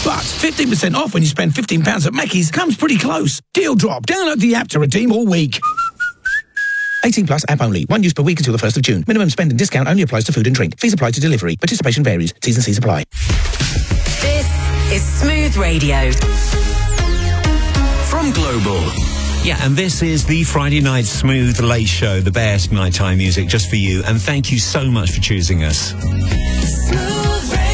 But 15% off when you spend £15 at Mackey's comes pretty close. Deal drop. Download the app to redeem all week. 18 plus app only. One use per week until the 1st of June. Minimum spend and discount only applies to food and drink. Fees apply to delivery. Participation varies. T's and C's apply. This is Smooth Radio. From Global. Yeah, and this is the Friday Night Smooth Late Show, the best nighttime music just for you. And thank you so much for choosing us. Smooth Radio.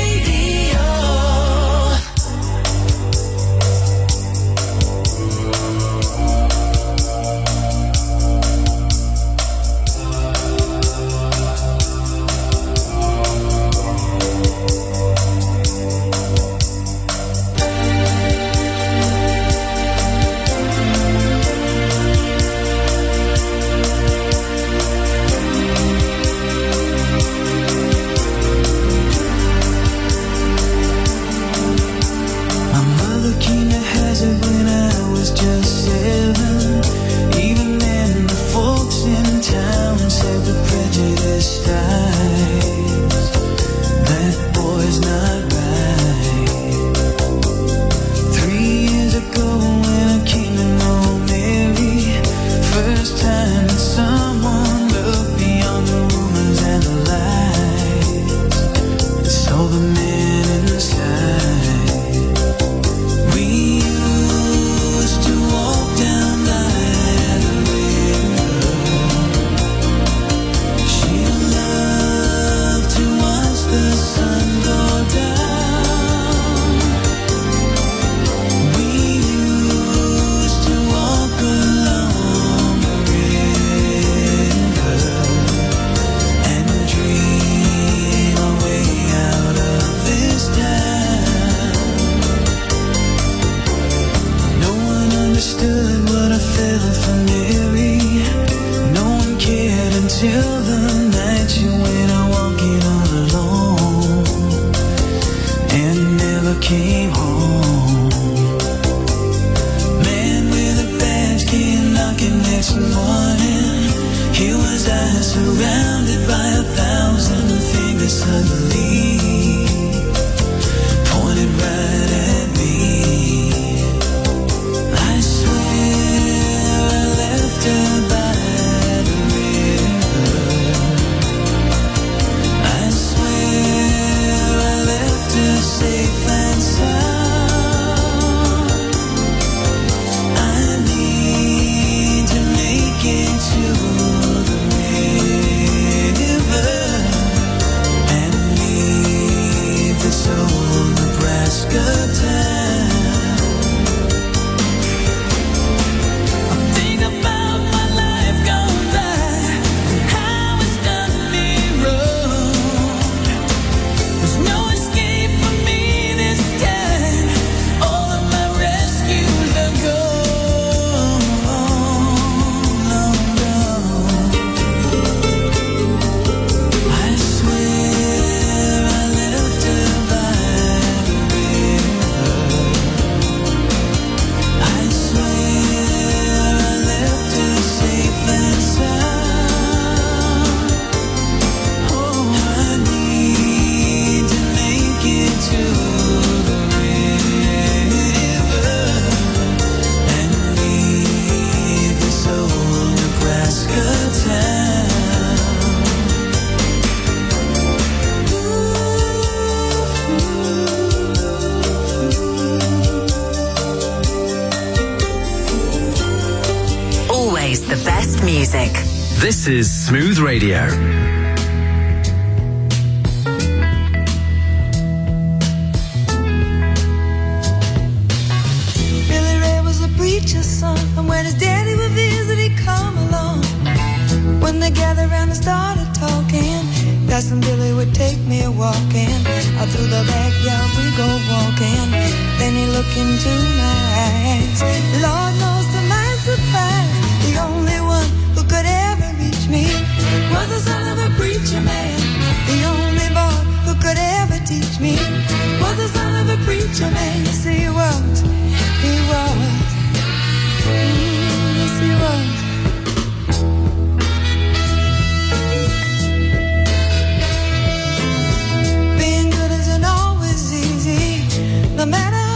This is Smooth Radio. Billy Ray was a preacher's son, and when his daddy would visit, he'd come along. When they gathered around and started talking, Cousin Billy would take me walking. Out through the backyard we go walking. Then he looked into my eyes. Lord knows to my surprise, the only one who could ever reach me was the son of a preacher man. The only boy who could ever teach me was the son of a preacher man. Yes, he was. He was. Yes, he was. Being good isn't always easy, no matter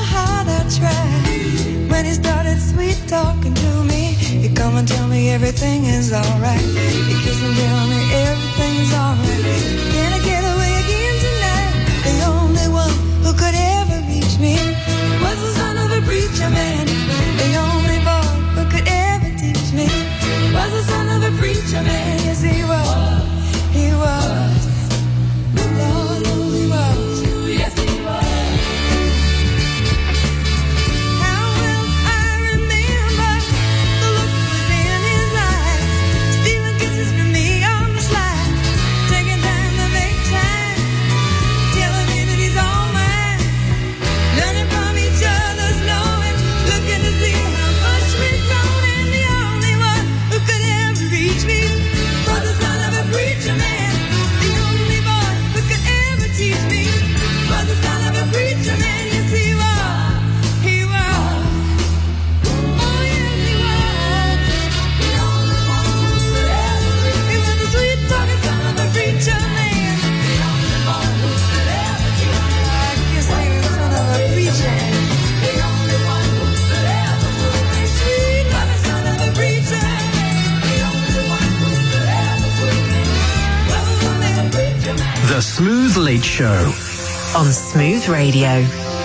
and tell me everything is alright. You kiss and tell me everything is alright. Can I get away again tonight? The only one who could ever reach me was the son of a preacher man. The only boy who could ever teach me was the son of a preacher man. Yes, he was. He was. Lord, oh, he was. Yes, he was. How will I remember the look was in his eyes, stealing kisses from me on the slide, taking time to make time, telling me that he's all mine, learning from each other's knowing, looking to see how much we've grown, and the only one who could ever reach me was the son of a preacher man. The only boy who could ever teach me was the son of a preacher man. Yes, he was. He was. Oh, yes, he was. The only one who could ever reach me. He was the sweet talking son of a preacher man. The only one who could ever teach me. I guess he was the son of a preacher. The only one who could ever put me sweet like the son of a preacher. The only one who could ever put me was the son of a preacher man. The Smooth Late Show. On Smooth Radio.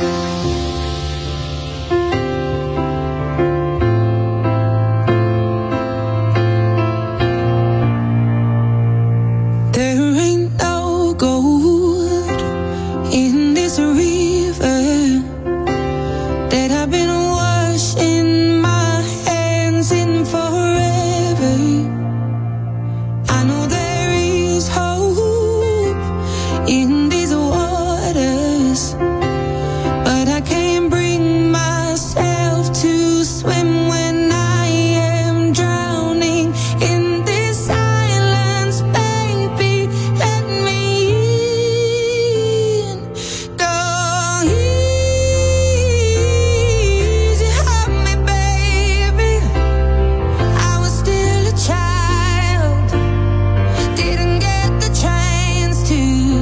There ain't no gold in this river that I've been washing my hands in forever. I know there is hope in these waters, but I can't bring myself to swim when I am drowning in this silence. Baby, let me in. Go easy on me, baby. I was still a child, didn't get the chance to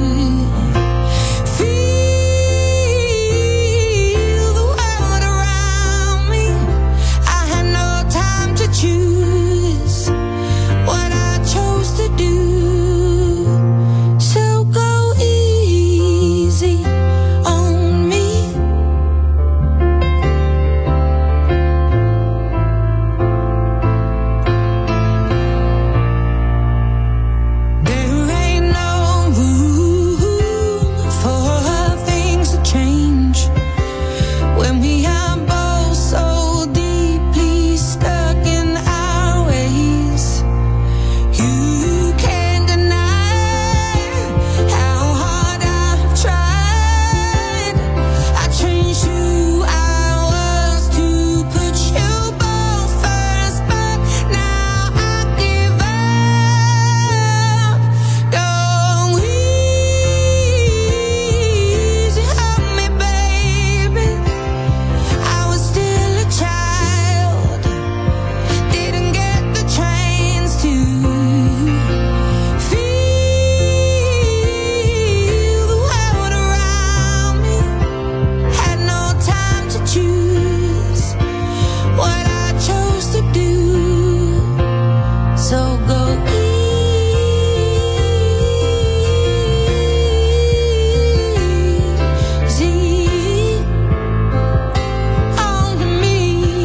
feel the world around me. I had no time to choose what I chose to do. So go easy on me. There ain't no room for things to change when we are both so deeply stuck in our ways. You can't deny how hard I've tried. I changed who I was to put you both first, but now I give up. Go easy on me, baby. I was still a child, didn't get the chance to feel the world around me. Had no time to choose what I chose to do. So go easy on me.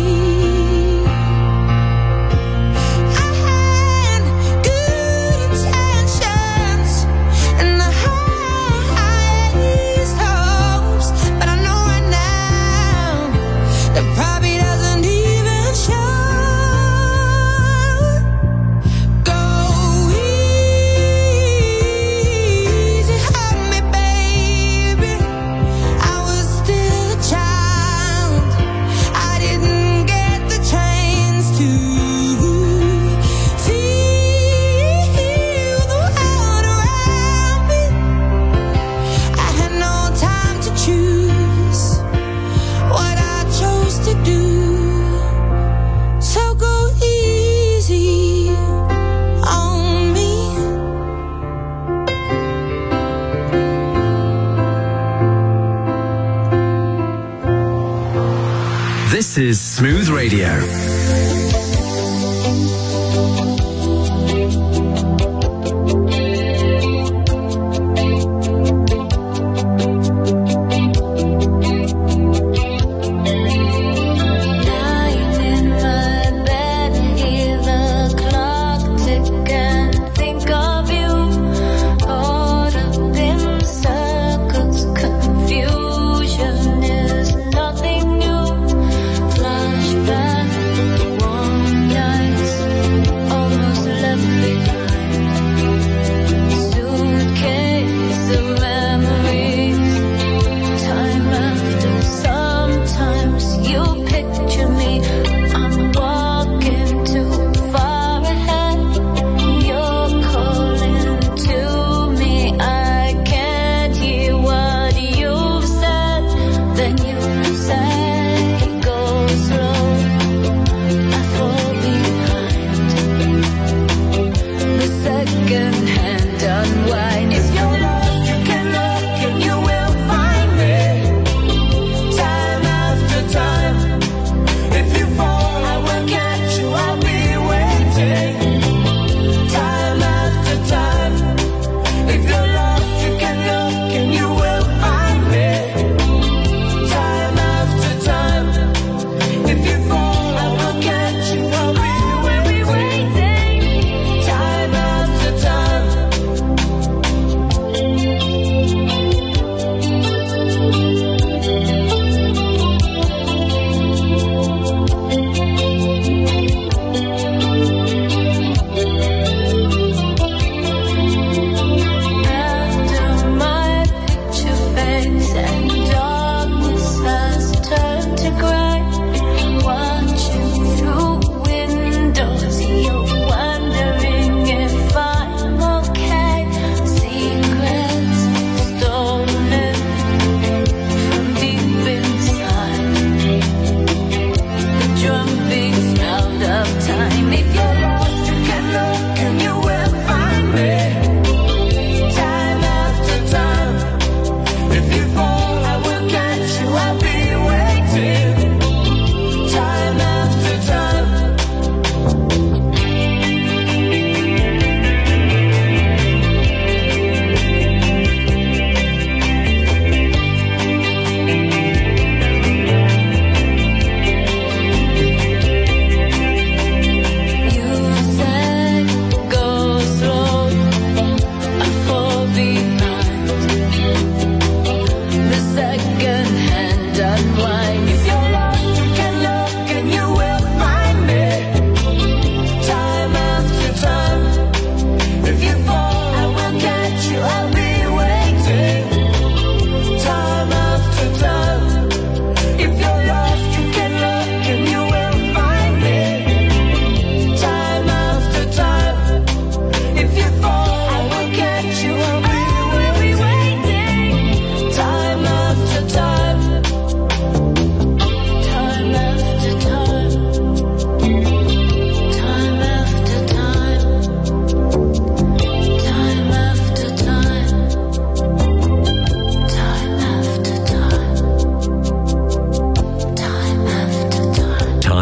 I had good intentions and the highest hopes, but I know right now that probably doesn't even show. Go easy on me, baby. I was still a child, I didn't get the chance to feel the world around me. I had no time to choose what I chose to do. So go easy on me. This is Smooth Radio.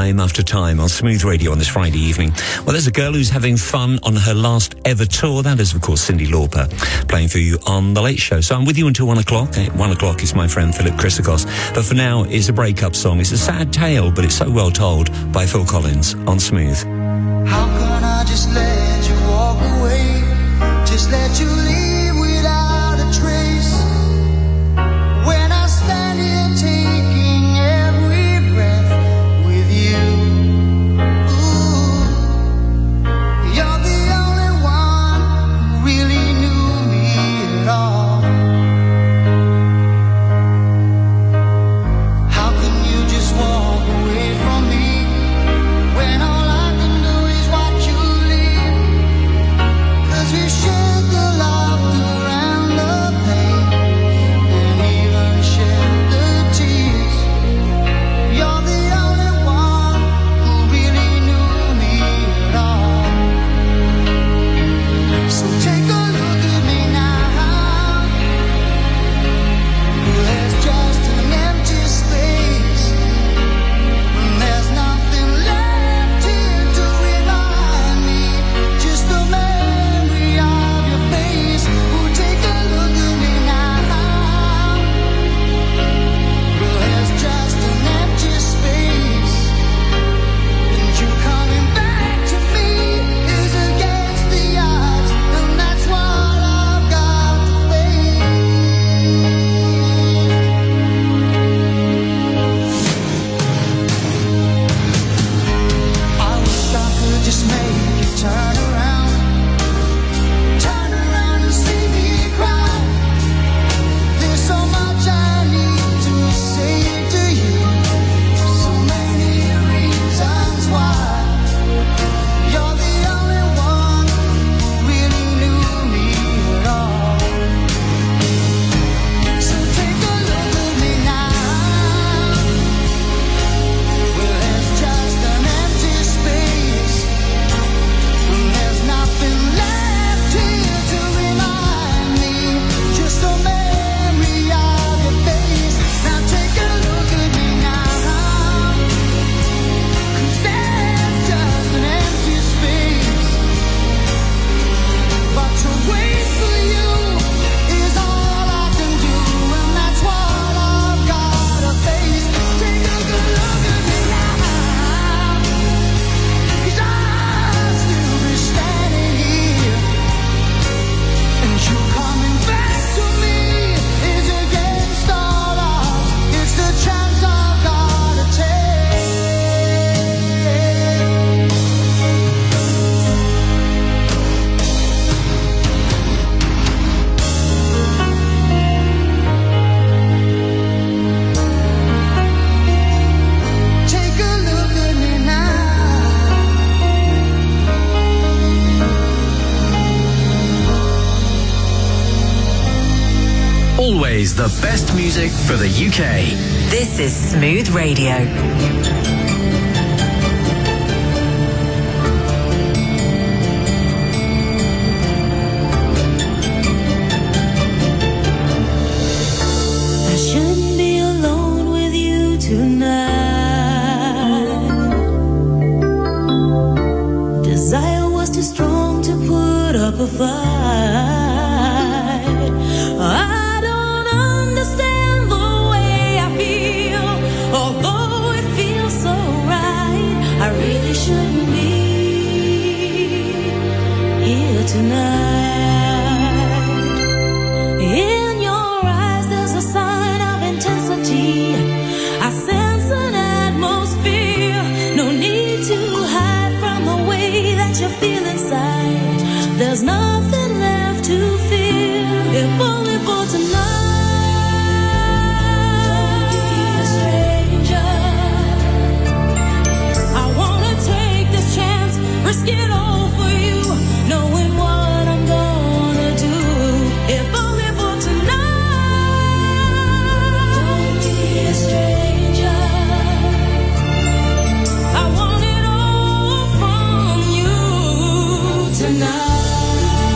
time after time on Smooth Radio on this Friday evening. Well, there's a girl who's having fun on her last ever tour. That is, of course, Cyndi Lauper, playing for you on The Late Show. So I'm with you until 1 o'clock. At 1 o'clock is my friend Philip Christakos. But for now, it's a breakup song. It's a sad tale, but it's so well told, by Phil Collins on Smooth. How can I just let you walk away? Just let you leave without a trace. When I stand here taking every breath with you. Ooh, you're the only one who really knew me at all. How can you just walk away from me when all I can do is watch you leave? 'Cause we shared the laughter and the pain, and even shared the tears. You're the only one who really knew me at all. So take a look at me now. There's just an empty space. There's nothing left here to remind me. Just the memory of your face. Oh, take a look at me now. There's just an empty space. And you coming back to me is against the odds. And that's what I've got to face. I wish I could just make you turn around and see me cry. There's so much I need to say to you, so many reasons why. You're the only one who really knew me at all. So take a look at me now. Well, there's just an empty space, and there's nothing left here to remind me. Just a memory of your face. Now take a look at me now. 'Cause there's just an empty space. But to wait for you is all I can do, and that's what I've got to face. Take a good look at me now. 'Cause I'll still be standing here, and you coming back to me is against all odds. It's the chance I've got to take. Take a look at me now. Always the best music for the UK. This is Smooth Radio. I shouldn't be alone with you tonight. Desire was too strong to put up a fight. I don't understand the way I feel, although it feels so right. I really shouldn't be here tonight. In your eyes there's a sign of intensity. I sense an atmosphere. No need to hide from the way that you feel inside. There's nothing left to fear, if only for tonight. Don't be a stranger. I wanna take this chance, risk it all for you, knowing what I'm gonna do, if only for tonight. Don't be a stranger. I want it all from you tonight.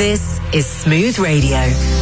This is Smooth Radio.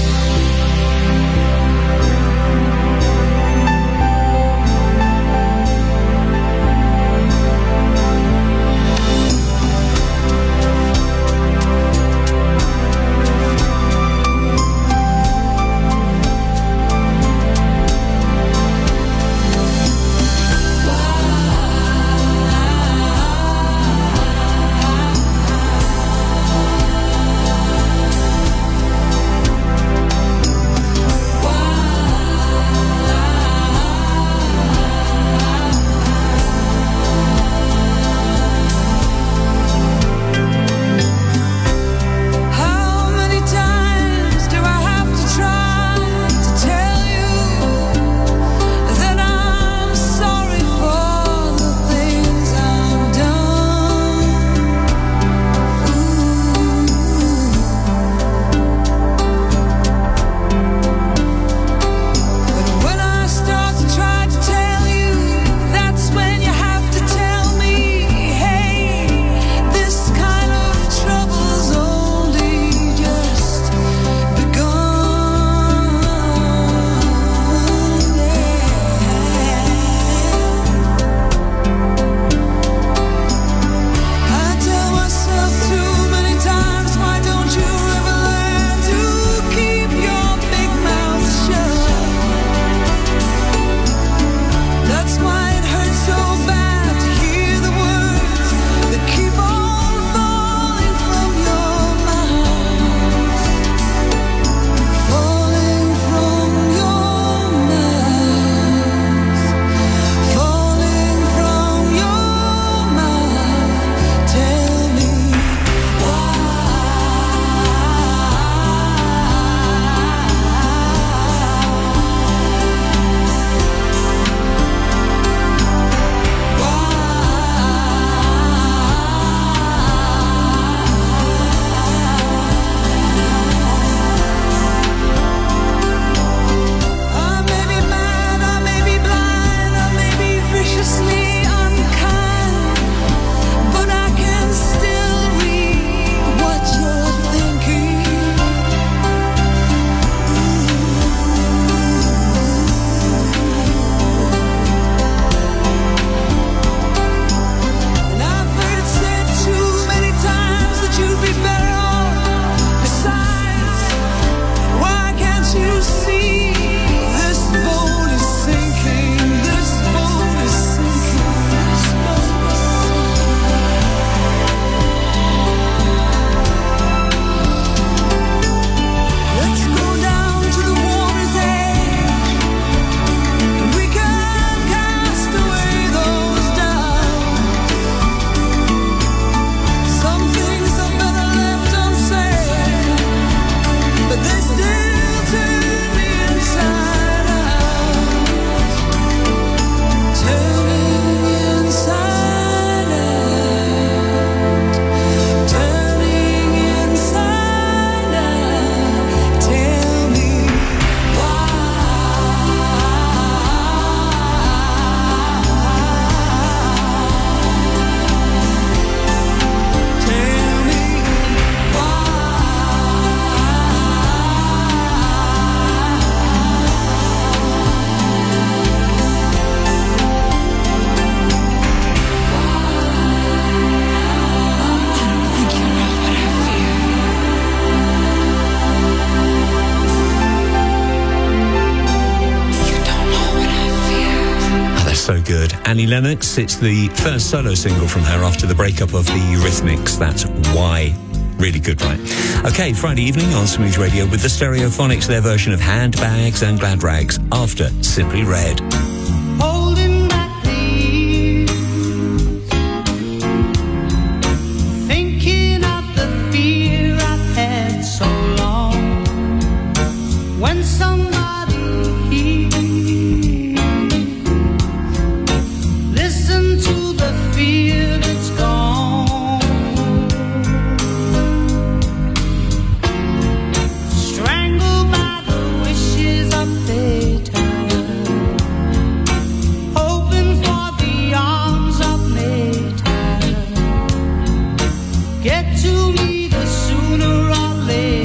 Annie Lennox. It's the first solo single from her after the breakup of the Eurythmics. That's Why. Really good, right? Okay, Friday evening on Smooth Radio with the Stereophonics, their version of Handbags and Glad Rags after Simply Red. Holding back the years, thinking of the fear I've had so long. When somebody hears, listen to the fear that's gone. Strangled by the wishes of their time, hoping for the arms of Maytime. Get to me the sooner or later.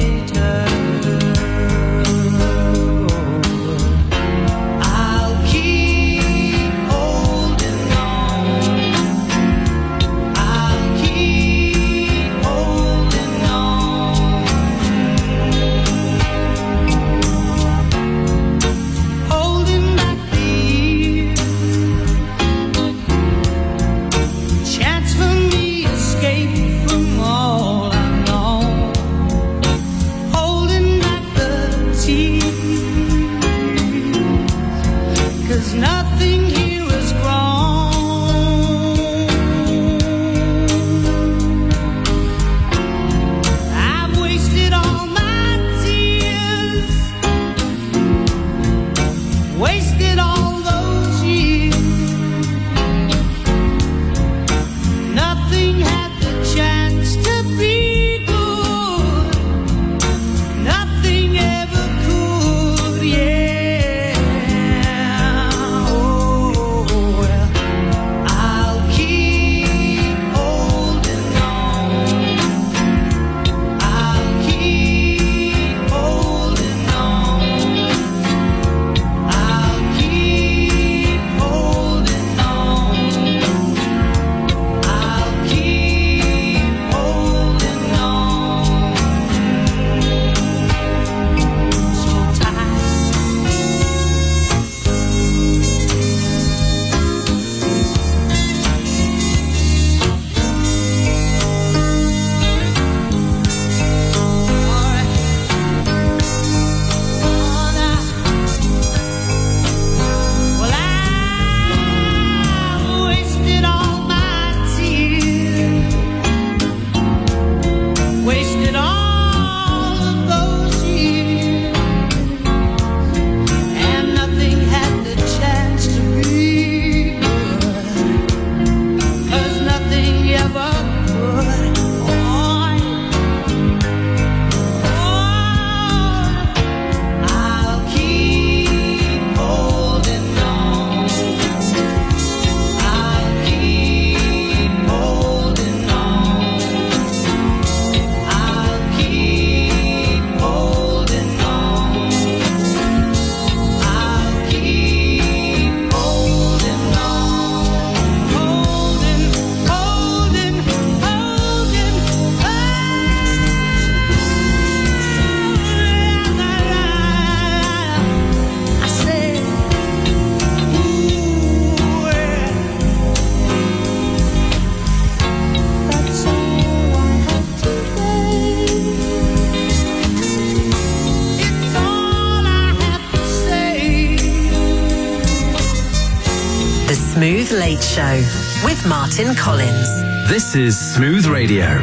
Smooth Late Show with Martin Collins. This is Smooth Radio.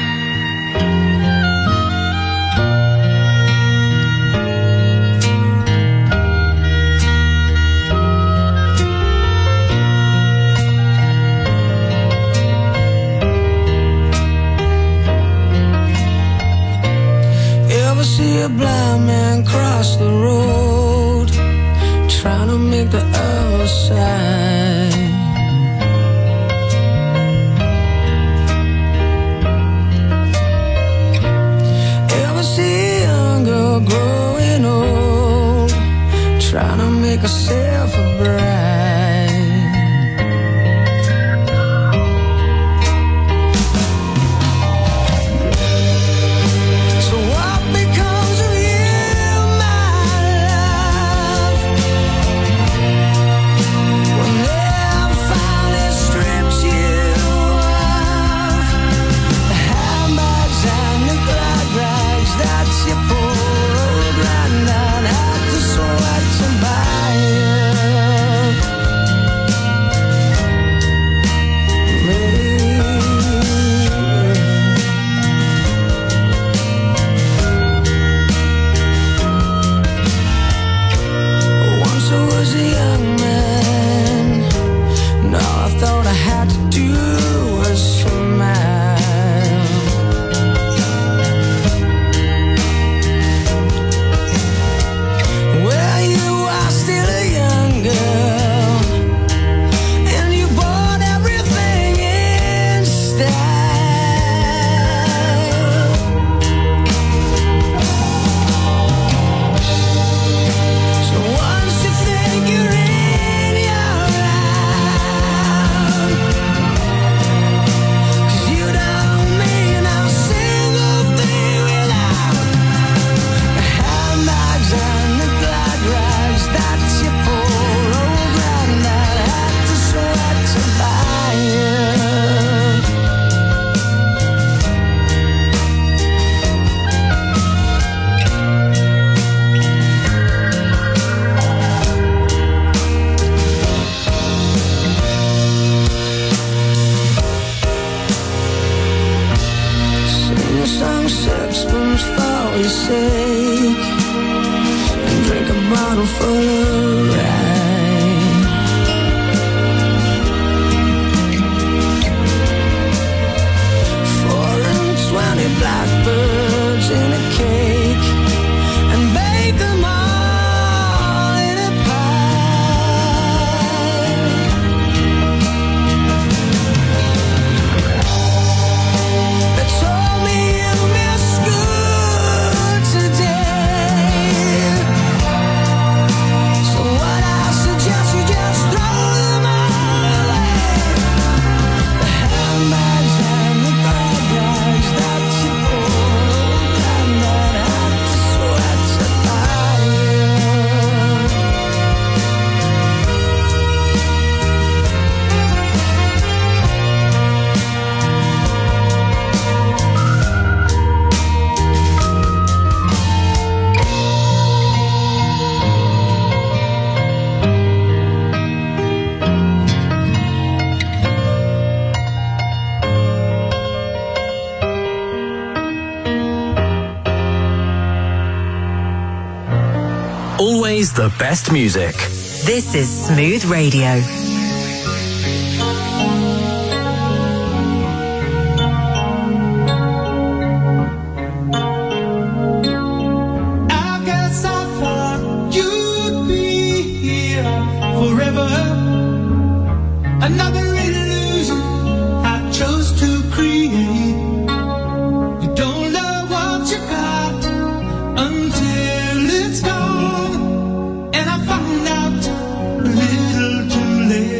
Ever see a blind man cross the road, trying to make the other side? Ever see a young girl growing old, trying to make herself a bride? Always the best music. This is Smooth Radio. I guess I thought you'd be here forever. Another illusion I chose to create. You don't know what you got until it's gone. And I found out a little too late.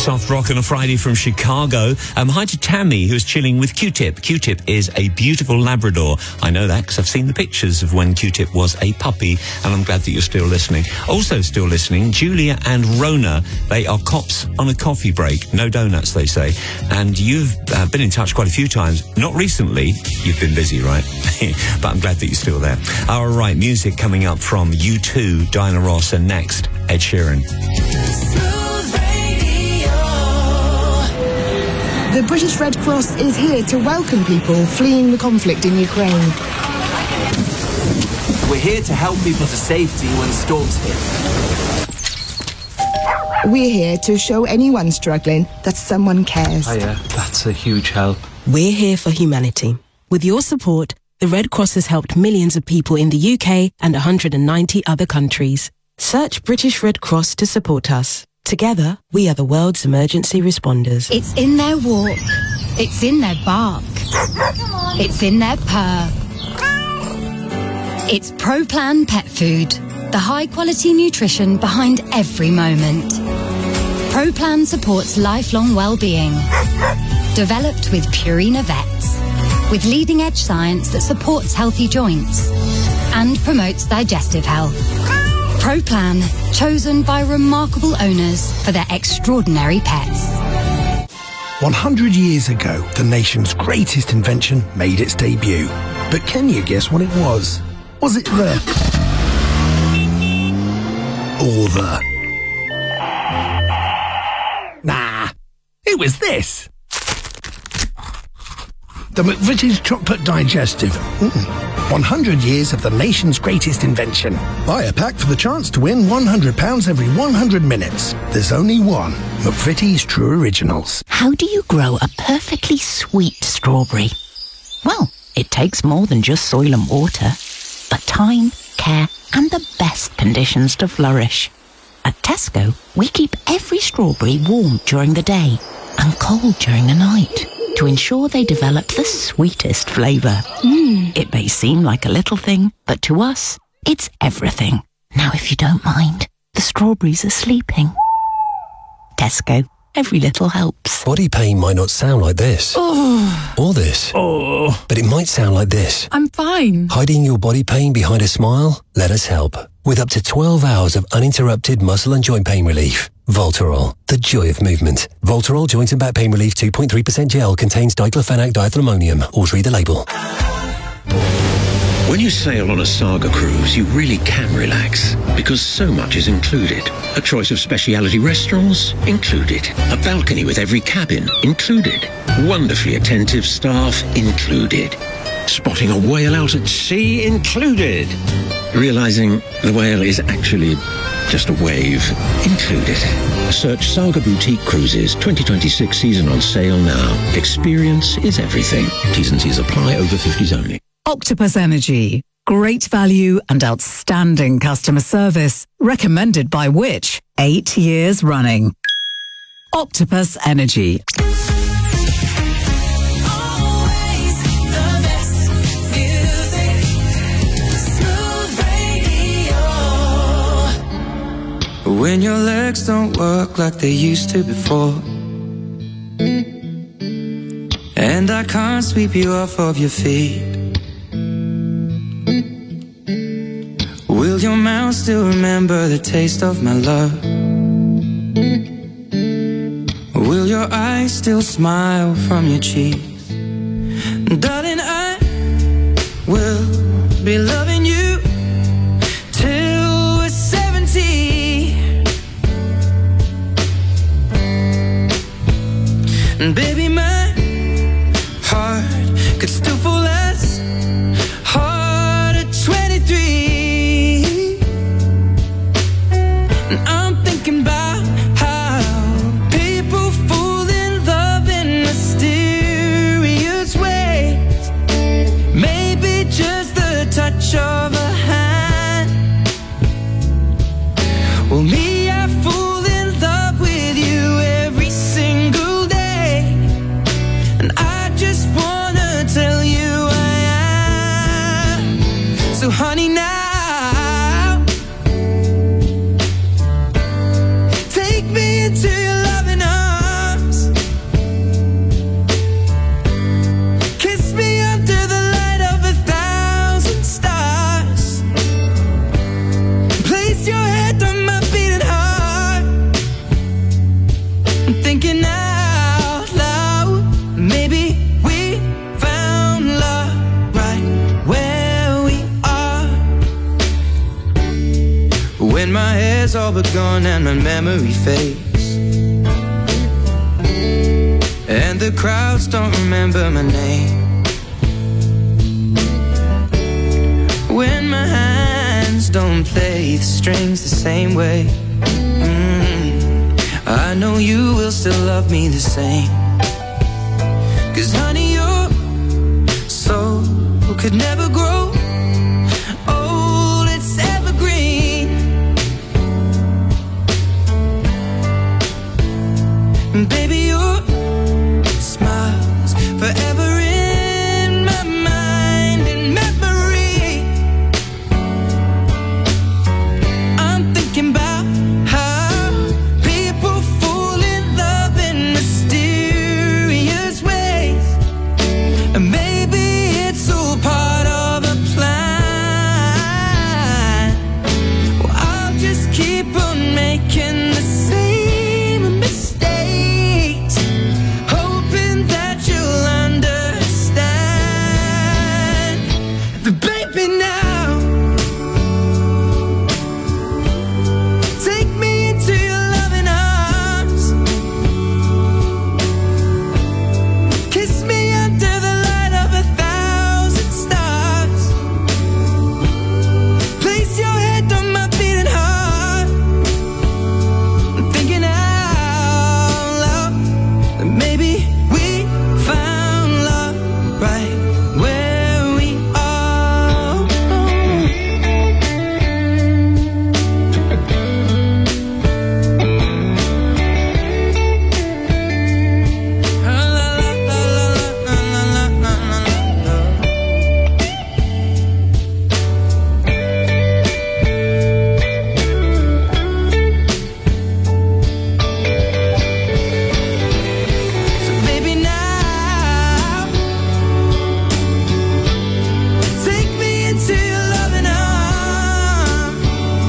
soft rock on a Friday from Chicago. Hi to Tammy, who's chilling with Q-Tip. Q-Tip is a beautiful Labrador. I know that because I've seen the pictures of when Q-Tip was a puppy, and I'm glad that you're still listening. Also still listening, Julia and Rona. They are cops on a coffee break. No donuts, they say. And you've been in touch quite a few times. Not recently. You've been busy, right? But I'm glad that you're still there. All right, music coming up from U2, Diana Ross, and next, Ed Sheeran. The British Red Cross is here to welcome people fleeing the conflict in Ukraine. We're here to help people to safety when storms hit. We're here to show anyone struggling that someone cares. Hiya, that's a huge help. We're here for humanity. With your support, the Red Cross has helped millions of people in the UK and 190 other countries. Search British Red Cross to support us. Together, we are the world's emergency responders. It's in their walk. It's in their bark. It's in their purr. It's ProPlan Pet Food, the high-quality nutrition behind every moment. ProPlan supports lifelong well-being. Developed with Purina Vets, with leading-edge science that supports healthy joints and promotes digestive health. ProPlan, chosen by remarkable owners for their extraordinary pets. 100 years ago, the nation's greatest invention made its debut. But can you guess what it was? Was it the... or the... Nah, it was this. The McVitie's Chocolate Digestive. 100 years of the nation's greatest invention. Buy a pack for the chance to win £100 every 100 minutes. There's only one. McVitie's True Originals. How do you grow a perfectly sweet strawberry? Well, it takes more than just soil and water, but time, care, and the best conditions to flourish. At Tesco, we keep every strawberry warm during the day and cold during the night to ensure they develop the sweetest flavour. It may seem like a little thing, but to us, it's everything. Now, if you don't mind, the strawberries are sleeping. Tesco, every little helps. Body pain might not sound like this. Or this. But it might sound like this. I'm fine. Hiding your body pain behind a smile? Let us help. With up to 12 hours of uninterrupted muscle and joint pain relief. Voltarol, the joy of movement. Voltarol Joint and Back Pain Relief 2.3% gel contains diclofenac diethylmonium. Always read the label. When you sail on a Saga cruise, you really can relax because so much is included. A choice of specialty restaurants? Included. A balcony with every cabin? Included. Wonderfully attentive staff? Included. Spotting a whale out at sea? Included. Realizing the whale is actually just a wave? Included. Search Saga Boutique Cruises 2026 season on sale now. Experience is everything. T's and C's apply. Over 50s only. Octopus Energy. Great value and outstanding customer service. Recommended by which? 8 years running. Octopus Energy. When your legs don't work like they used to before, and I can't sweep you off of your feet, will your mouth still remember the taste of my love? Will your eyes still smile from your cheeks? Darling, I will be loving you till we're 70. And baby, my heart could still fall as hard at 23. And I'm thinking about how people fall in love in mysterious ways. Maybe just the touch of a hand. Well, me, I fall in love with you every single day. And I just wanna tell you I am. So honey, now take me into your loving arms. cares all but gone and my memory fades, and the crowds don't remember my name. When my hands don't play the strings the same way, I know you will still love me the same. 'Cause honey, your soul could never grow old, it's evergreen. And baby, your smile's forever in my mind and memory. I'm thinking about how people fall in love in mysterious ways, and maybe it's all part of a plan. Well, I'll just keep on making the same mistakes, hoping that you'll understand. But baby, now take me into your loving arms, kiss me under the light of 1,000 stars, place your head on my beating heart. I'm thinking out loud that maybe we found love right where we are. So baby, now take me into your loving arms,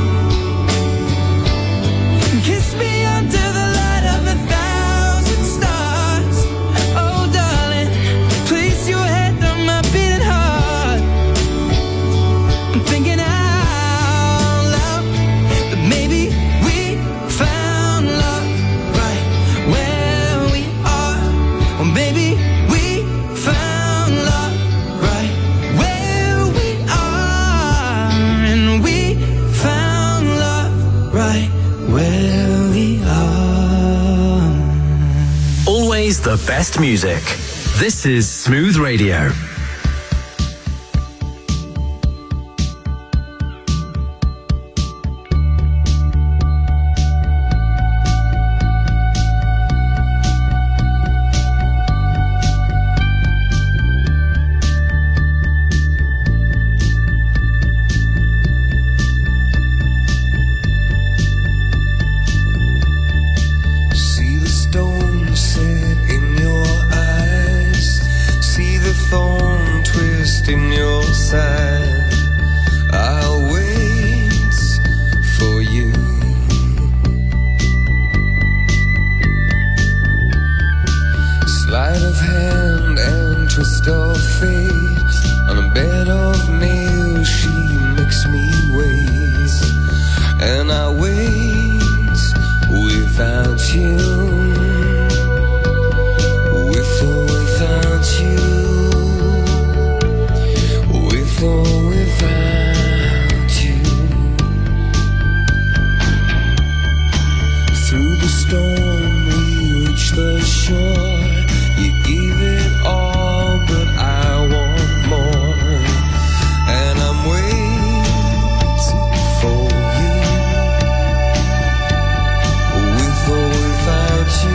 kiss me under the light of 1,000 stars. Oh darling, place your head on my beating heart. I'm thinking out loud that maybe we found love right where we are. Or maybe we found love right where we are. And we found love right where we are. Always the best music. This is Smooth Radio. See the stone set in your eyes, see the thorn twist in your side. I'll wait for you. Sleight of hand and twist of fate, on a bed of nails she makes me wait, and I wait without you, with or without you, with or without you. Through the storm we reach the shore. You give it all, but I want more, and I'm waiting for you, with or without you.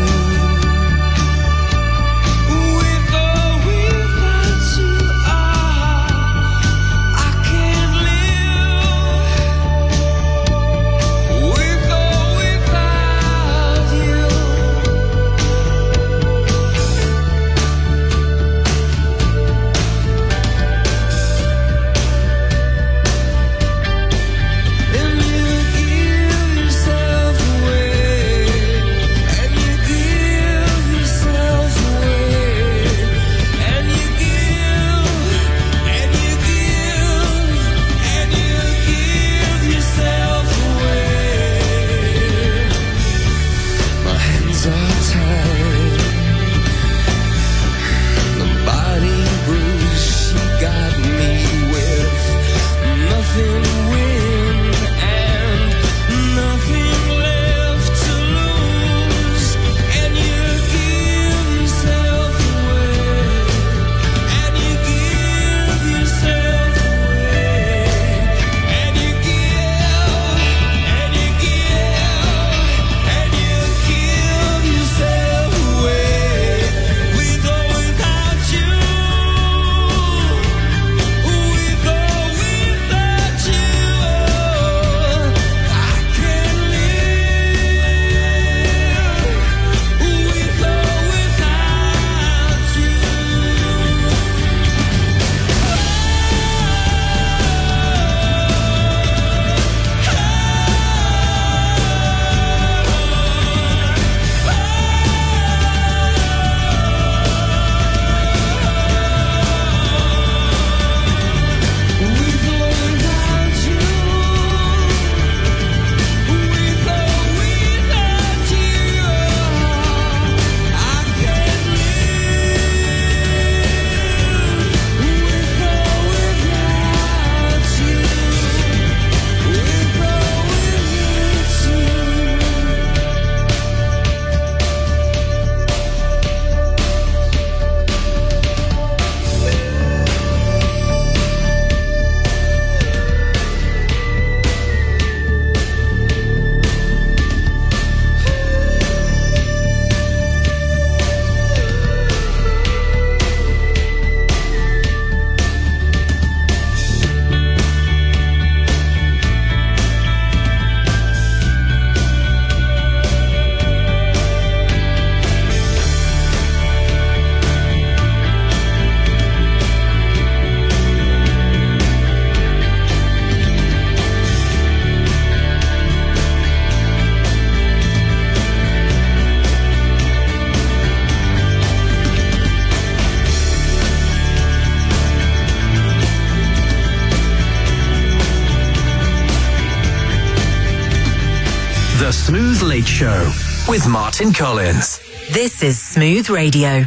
Smooth Late Show with Martin Collins. This is Smooth Radio.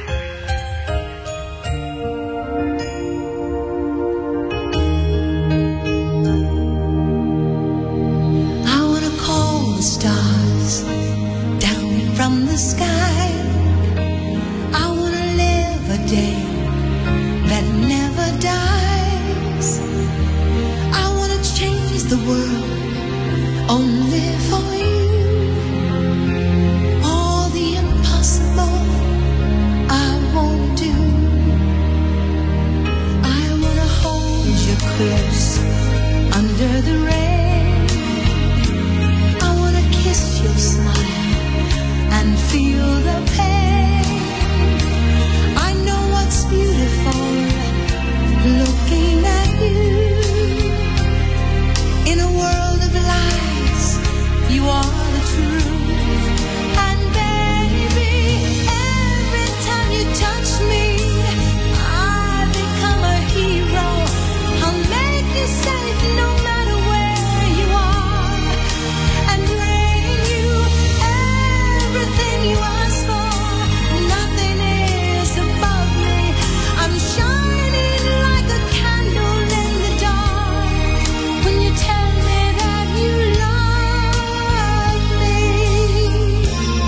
I wanna call the stars down from the sky. I wanna live a day that never dies. I wanna change the world only for you. All the impossible I won't do. I wanna hold you close under the rain. I wanna kiss your smile and feel the pain. I know what's beautiful looking at you. In a world of lies, you are the truth. And baby, every time you touch me, I become a hero. I'll make you safe no matter where you are, and bring you everything you ask for. Nothing is above me. I'm shining like a candle in the dark when you tell me that you love me.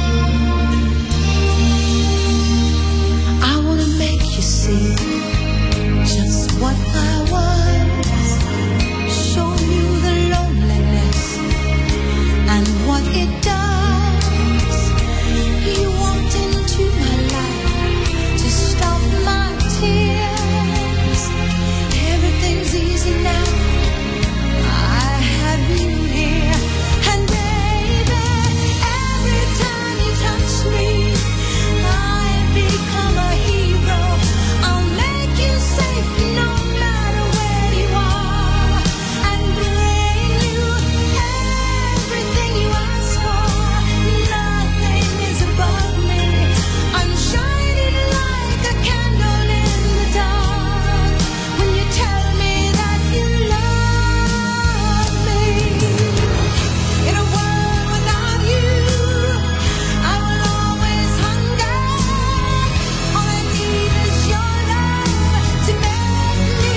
I wanna make you see just what I was, show you the loneliness and what it does. You walked into my life to stop my tears. Everything's easy now, I have you here. And baby, every time you touch me, I become a hero. I'll make you safe no matter where you are, and bring you everything you ask for. Nothing is above me. I'm shining like a candle in the dark when you tell me that you love me. In a world without you, I will always hunger. All I need is your love to make me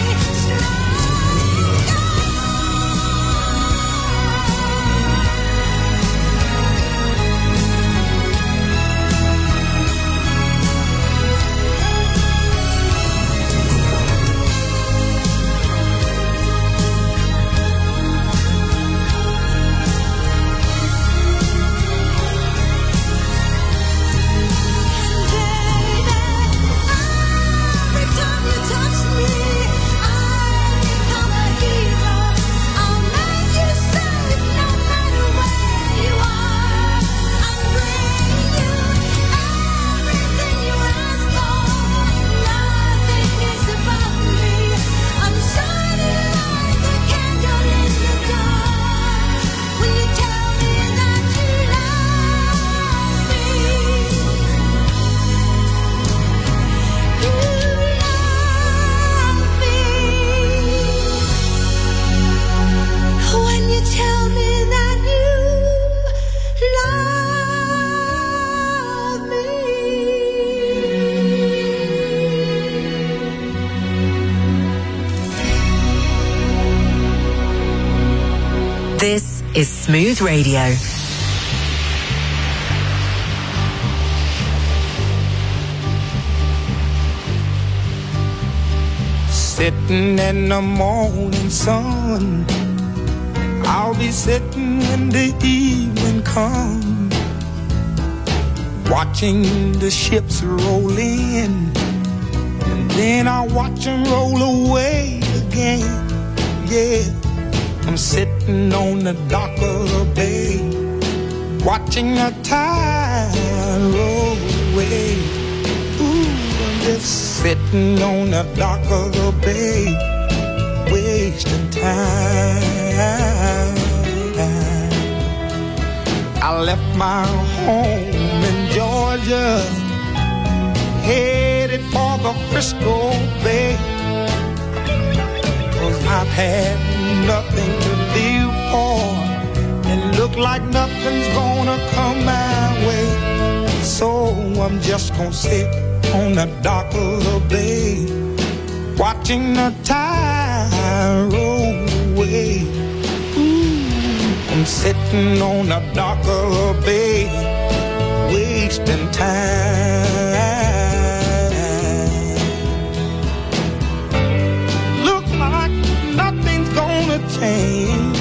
every time you touch me, I become a hero. I'll make you safe no matter where you are, and bring you everything you ask for. Nothing is above me. I'm shining like a candle in the dark when you tell me that you love me. You love me. When you tell me that you love me. This is Smooth Radio. Sitting in the morning sun, I'll be sitting when the evening comes, watching the ships roll in, and then I'll watch them roll away again. Yeah, I'm sitting on the dock of the bay, watching the tide roll away. Ooh, I'm just sitting on the dock of the bay, wasting time. I left my home in Georgia, headed for the Frisco Bay, 'cause I've had nothing to live for, and look like nothing I'm just gonna sit on the dock of the bay, watching the tide roll away. Ooh, I'm sitting on the dock of the bay, wasting time. Look like nothing's gonna change.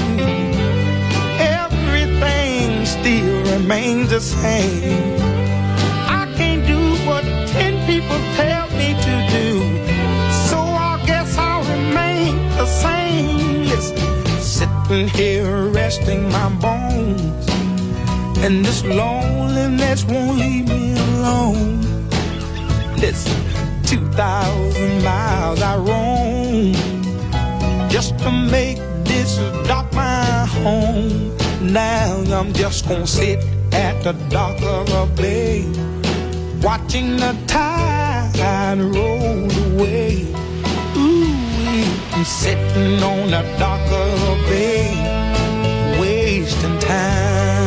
Everything still remains the same. I can't do what 10 people tell me to do, so I guess I'll remain the same. Listen, sitting here resting my bones, and this loneliness won't leave me alone. Listen, 2,000 miles I roam just to make this dock my home. Now I'm just gonna sit at the dock of a bay, watching the tide roll away. Ooh, I'm sitting on the dock of a bay, wasting time.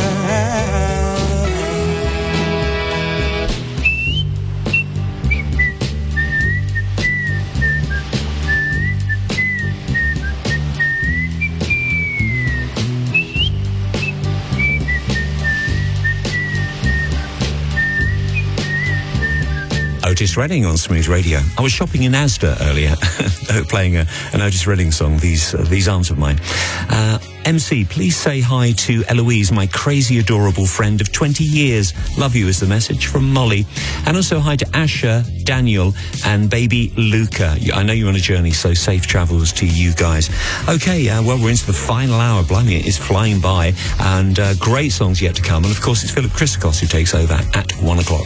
Otis Redding on Smooth Radio. I was shopping in Asda earlier, playing an Otis Redding song, These Arms of Mine. MC, please say hi to Eloise, my crazy adorable friend of 20 years. Love you is the message from Molly. And also hi to Asher, Daniel, and baby Luca. I know you're on a journey, so safe travels to you guys. Okay, well, we're into the final hour. Blimey, it is flying by. And great songs yet to come. And of course, it's Philip Christakos who takes over at 1 o'clock.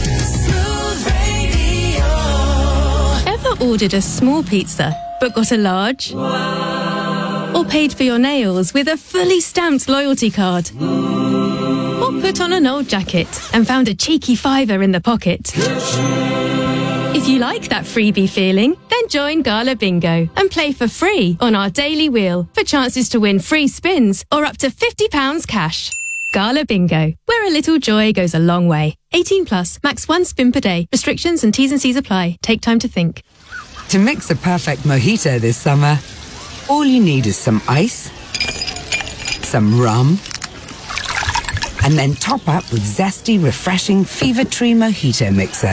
Ordered a small pizza but got a large? Or paid for your nails with a fully stamped loyalty card? Or put on an old jacket and found a cheeky £5 in the pocket? If you like that freebie feeling, then join Gala Bingo and play for free on our daily wheel for chances to win free spins or up to £50 cash. Gala Bingo, where a little joy goes a long way. 18 plus, max 1 spin per day. Restrictions and T's and C's apply. Take time to think. To mix a perfect mojito this summer, all you need is some ice, some rum, and then top up with zesty, refreshing Fever Tree Mojito Mixer.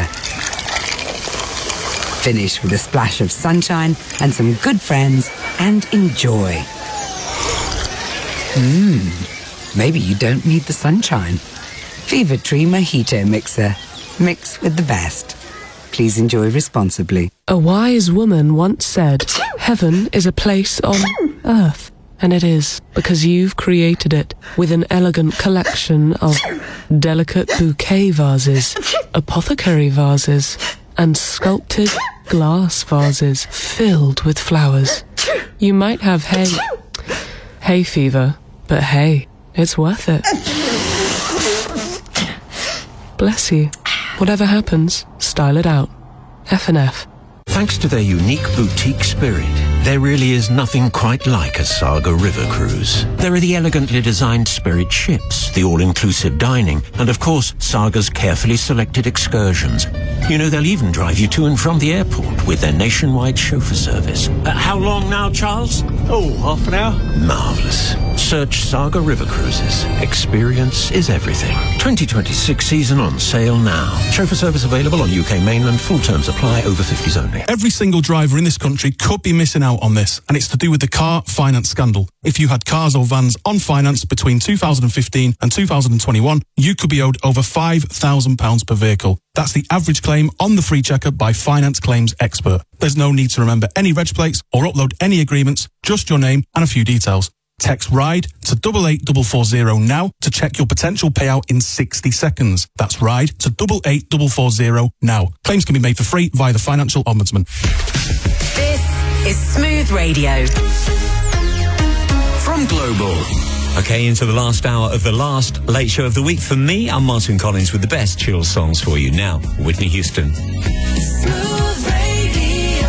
Finish with a splash of sunshine and some good friends and enjoy. Maybe you don't need the sunshine. Fever Tree Mojito Mixer. Mix with the best. Please enjoy responsibly. A wise woman once said, heaven is a place on earth. And it is, because you've created it with an elegant collection of delicate bouquet vases, apothecary vases, and sculpted glass vases filled with flowers. You might have hay fever, but hey, it's worth it. Bless you. Whatever happens, style it out. F&F. Thanks to their unique boutique spirit, there really is nothing quite like a Saga River Cruise. There are the elegantly designed Spirit ships, the all-inclusive dining, and of course, Saga's carefully selected excursions. You know, they'll even drive you to and from the airport with their nationwide chauffeur service. How long now, Charles? Oh, half an hour. Marvellous. Search Saga River Cruises. Experience is everything. 2026 season on sale now. Chauffeur service available on UK mainland. Full terms apply. Over 50s only. Every single driver in this country could be missing out on this, and it's to do with the car finance scandal. If you had cars or vans on finance between 2015 and 2021, you could be owed over £5,000 per vehicle. That's the average claim on the free checker by Finance Claims Expert. There's no need to remember any reg plates or upload any agreements, just your name and a few details. Text RIDE to 88440 now to check your potential payout in 60 seconds. That's RIDE to 88440 now. Claims can be made for free via the Financial Ombudsman. This is Smooth Radio. From Global. Okay, into the last hour of the last late show of the week. For me, I'm Martin Collins with the best chill songs for you. Now, Whitney Houston. Smooth Radio.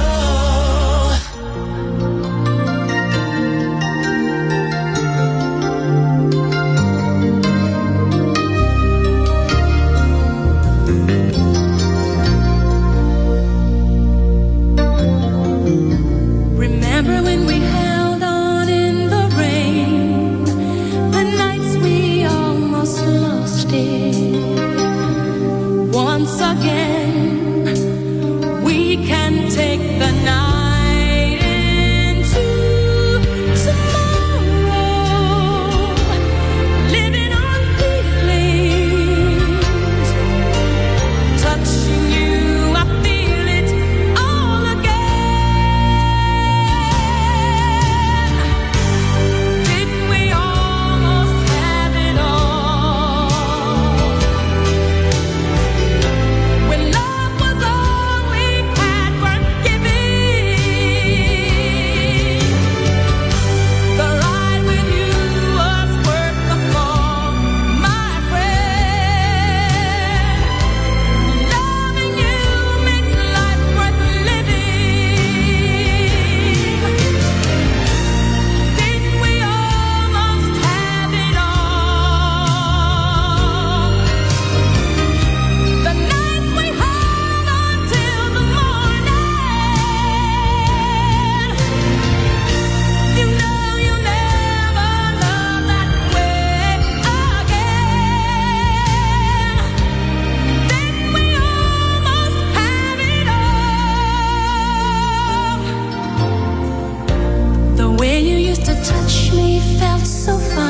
touch me felt so fine.